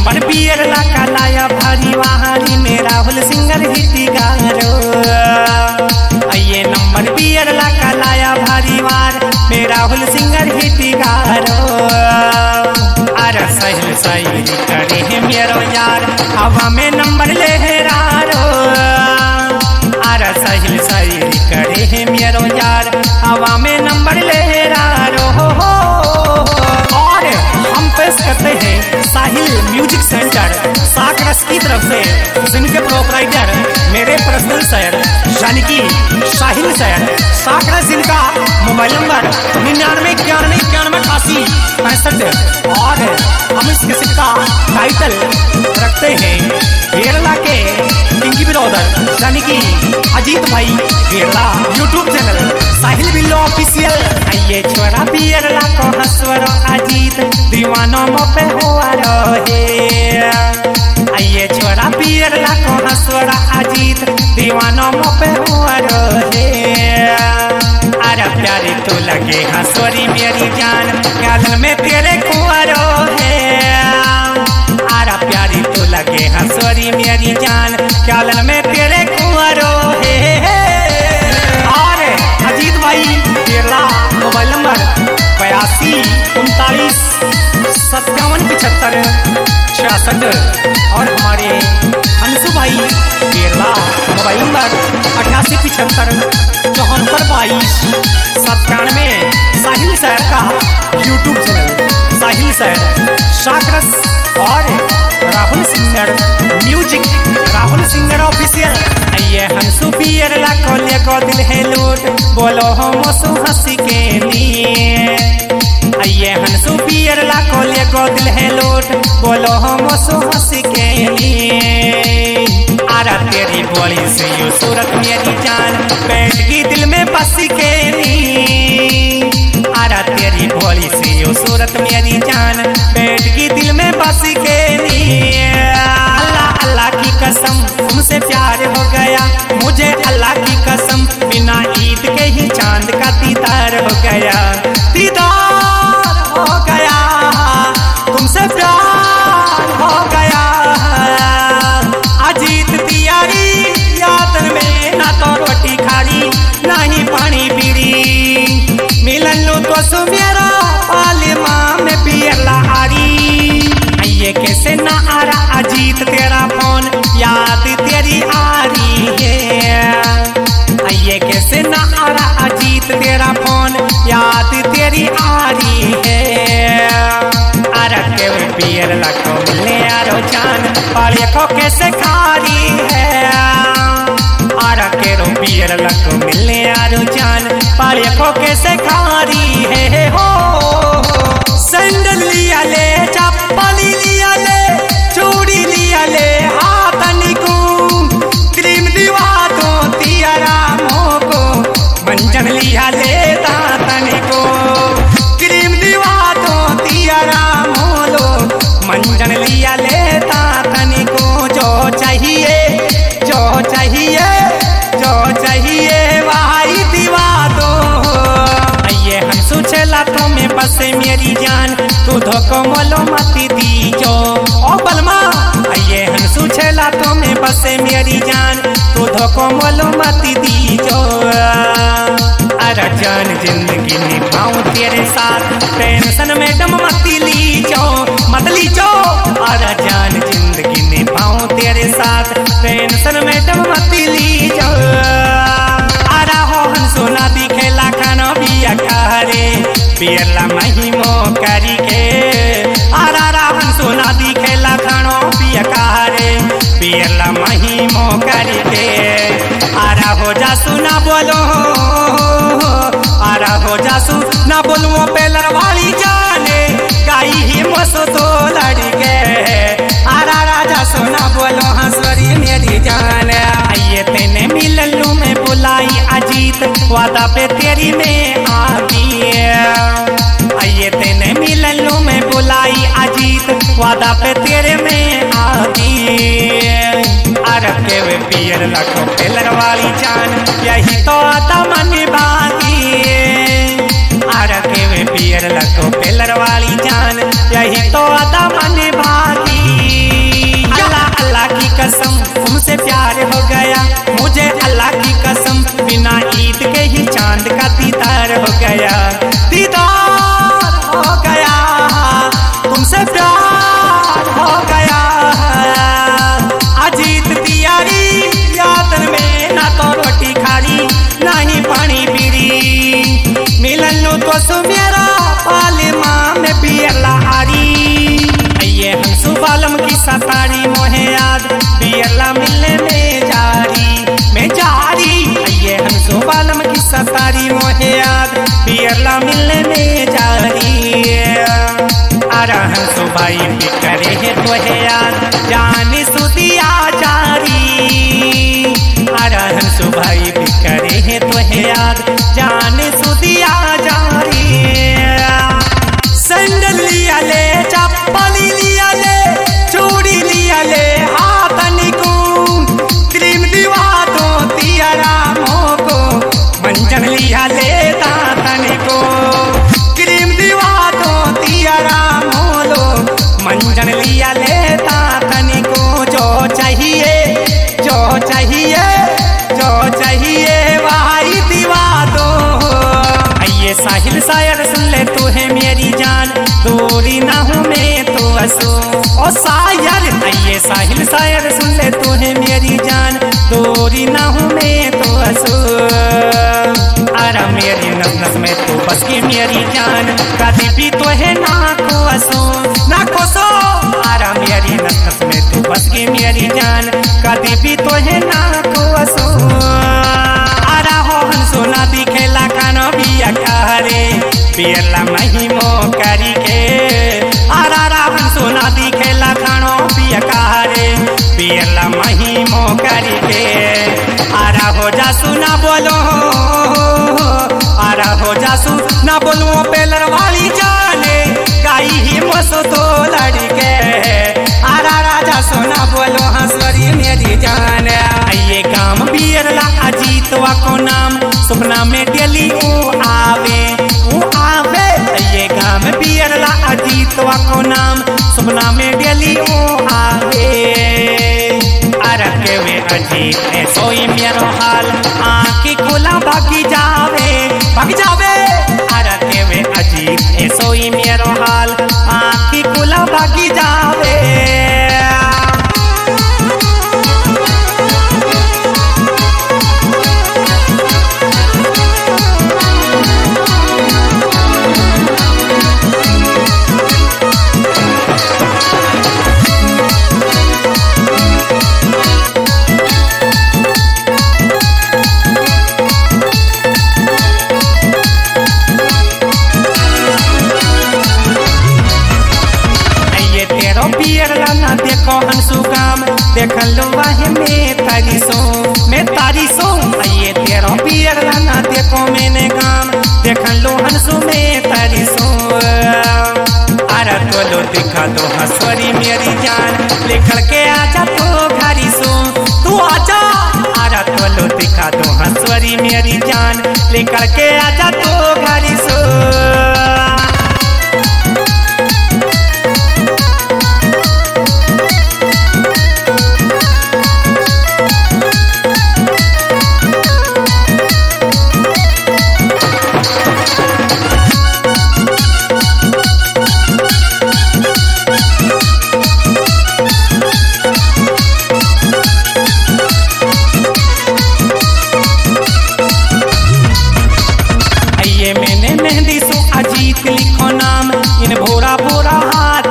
Number पियर लाका लाया भारी वाहारी में राहुल सिंगर गीतगारो। ये नंबर पियर लाका लाया भारी वार में राहुल सिंगर गीतगारो। अरे सही सही करे है मेरो यार हवा में नंबर लहरारो। अरे सही सही करे है मेरो यार हवा में नंबर लहरारो। और हम पेश करते हैं साहिल म्यूजिक सेंटर साकरस की तरफ से, जिनके प्रोपराइटर मेरे पर्सनल सर यानी कि साहिल सर साकरस, जिनका मोबाइल नंबर 9991918865। और हम इस किस्म का टाइटल रखते हैं केरला के पिंकी ब्रदर यानी कि अजीत भाई केरला, यूट्यूब चैनल साहिल बिल्लो ऑफिशियल। ये छोरा पियरला को हंसवरो अजीत दीवानों पे हुआ रहे। ये छोरा पियरला को हंसवरा अजीत दीवानों पे हुआ रहे। अरे प्यारी तो लगे हंसवरी मेरी जान गालन में तेरे कुंवरो है। अरे प्यारी तो लगे हंसवरी मेरी जान गालन में तेरे कुंवरो है। और अजीत भाई केरला, मोबाइल नंबर 82 39 57 75 66। और हमारे हंसू भाई Kerala, mobile number 88 75 74 22 97। Sahil sir का यूट्यूब चैनल साहिल सर साकरस और Rahul singer music Rahul singer official. ये हंसू पियरला को लेको दिल है लूट बोलो हम सु हंसी के लिए। ये हंसू पियरला को लेको दिल है लूट बोलो हम सु हंसी के लिए। आरा तेरी बोली से यू सूरत मेरी जान बैठ गई दिल में बस के लिए। आरा तेरी बोली से यू सूरत मेरी जान बैठ गई दिल में बस के लिए। अल्लाह अल्लाह की कसम तुमसे प्यार हो गया मुझे, अल्लाह की कसम बिना ईद के ही चांद का दीदार हो गया। दीदार हो गया तुमसे प्यार हो गया। अजीत तियारी याद में ना तो रोटी खाली ना ही पानी पीरी। मिलन लो तो सुमेरा पालिमा में पियरला हारी। ये कैसे ना आ रहा अजीत तेरा फोन याद तेरी आ रही है। ये कैसे ना आ रहा अजीत तेरा फोन याद तेरी आ रही है। अरे के पियरला को मिलने आरो जान पाले को कैसे खारी है। अरे के पियरला को मिलने आरो जान पाले को कैसे खारी है। हो सैंडल लिया ले चप्पल लिया ले चूड़ी लिया ले हाथनी को क्रीम दिवा दो तियारा मोको मंजन लिया ले दातनी को क्रीम दिवा दो तियारा मोलो मंजन लिया ले दातनी को। जो चाहिए जो चाहिए जो चाहिए वही दिवा दो। ये हंसू छेला तो में बसे मेरी जान तू धोको मोलो मती दीजो। ओ बलमा ये हंसू छेला तो में बसे मेरी जान तू धोको मोलो मती दीजो। अरे जान जिंदगी निभाऊं तेरे साथ टेंशन में दम मती लीजो मत लीजो। अरे जान जिंदगी निभाऊं तेरे साथ टेंशन में दम मती लीजो। अरे हो हंसू ना दिखेला खानो बिया करे पियरला महिमो करी के। आरा राहन सोना दिखेला खानो पिया कारे पियरला महिमो करी के। आरा हो जासू ना बोलो आरा हो जासू ना बोलूं पेलर वाली जाने गाई ही मसो तो लड़ी के। आरा राजा सोना बोलो हंसवरी मेरी जान। आइए तेने मिललू में बुलाई अजीत वादा पे तेरी में आ गई। आइए तेने मिललू में बुलाई अजीत वादा पे तेरे में आ गई। अरब के वे पियर लखो पेलर वाली जान यही तो आता मन बागी। अरब के वे पियर लखो पेलर वाली जान यही तो आता मन बागी। दीदार हो गया, दीदार हो गया, तुमसे प्यार हो गया। अजीत तिवारी यादन में ना तो रोटी खाली ना ही पानी पीरी, मिलन तो सुमेरा पालिमा में बियला हारी। ये हंसू बालम की सतारी मोहे याद बियला मिलने में जारी, ये हंसू बालम की सतारी मोहे याद बियला मिलने में जारी। अरे हंसू भाई भी करे है तोहे याद जाने सुदिया जारी, अरे हंसू भाई भी करे है तोहे याद जाने सुदिया जारी। सैंडल लिया ले, चप्पल लिया ले, चूड़ी लिया ले हाथन को, क्रीम दिवा दो तियारा मोको, मंजन लिया ले दातन को, क्रीम दिवा दो तियारा मोलो, मंजन लिया ले दातन को। जो चाहिए जो चाहिए जो चाहिए वही दिवा दो। ये साहिल शायर सुन ले तू है मेरी जान, दूरी ना हूँ मैं तो असो ओ शायर। ये साहिल शायर सुन ले तू है मेरी जान, दूरी ना हूँ मैं तो असो। अरे मेरी नस नस में तू बस की मेरी जान, कभी भी तो है ना को असो ना कोसो। अरे मेरी नस नस में तू बस की मेरी जान, कभी भी तो है ना को असो। अरे हो हंसो ना दिखेला खाना भी अखारे बियला महिमो करी के, आरा रावण सोना दिखेला खानो भी अखारे बियला महिमो करी के। आरा हो जासू ना बोलो, आरा हो जासू ना बोलो पेलर वाली जाने, गाई ही मसो तो लड़के। आरा राजा सोना बोलो हंसवरी मेरी जान। ये काम बियरला अजीतवा को नाम, सपना में डेली वो आवे। ये काम बियरला अजीतवा को नाम, सपना में डेली वो आवे। अरके वे अजीत ने सोई मेरो हाल, आँखी खुला भागी जावे। अरके वे अजीत ने सोई मेरो हाल, आँखी खुला भागी जावे। देखो हंसू काम देख लो वाहे में तारी सो। ये तेरो पियर लाना देखो मैंने काम देख लो हंसू में तारी सो। अरे तो दिखा दो हंसवरी मेरी जान, लिखल के आजा तो घरी सो तू आजा। अरे तो दिखा दो हंसवरी मेरी जान, लिखल के आजा तो घरी सो। अजीत लिखो नाम इन भोरा भोरा हार